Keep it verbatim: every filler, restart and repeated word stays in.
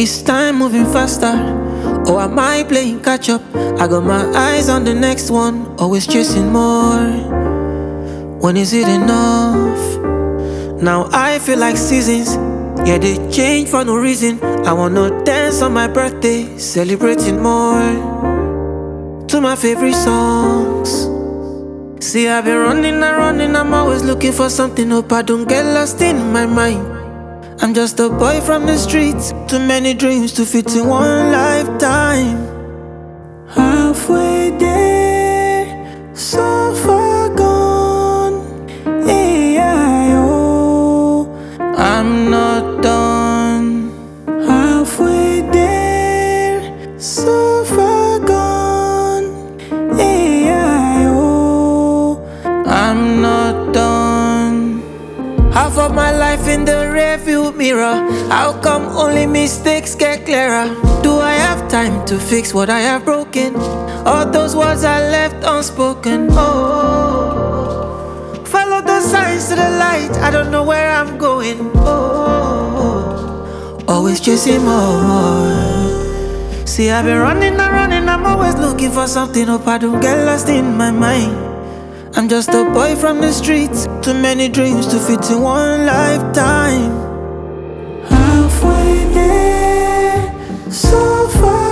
Is time moving faster? Or am I playing catch up? I got my eyes on the next one, always chasing more. When is it enough? Now I feel like seasons, yeah, they change for no reason. I wanna dance on my birthday, celebrating more to my favorite songs. See, I've been running and running, I'm always looking for something. Hope I don't get lost in my mind. I'm just a boy from the streets, too many dreams to fit in one lifetime. Halfway there, so far gone. A I O, I'm not done. Halfway there, so far gone. A I O, I'm not done. Half of my life in the rearview mirror. How come only mistakes get clearer? Do I have time to fix what I have broken? All those words I left unspoken. Oh, follow the signs to the light. I don't know where I'm going. Oh, always chasing more. See, I've been running and running. I'm always looking for something. Hope I don't get lost in my mind. I'm just a boy from the streets, too many dreams to fit in one lifetime. Halfway there, so far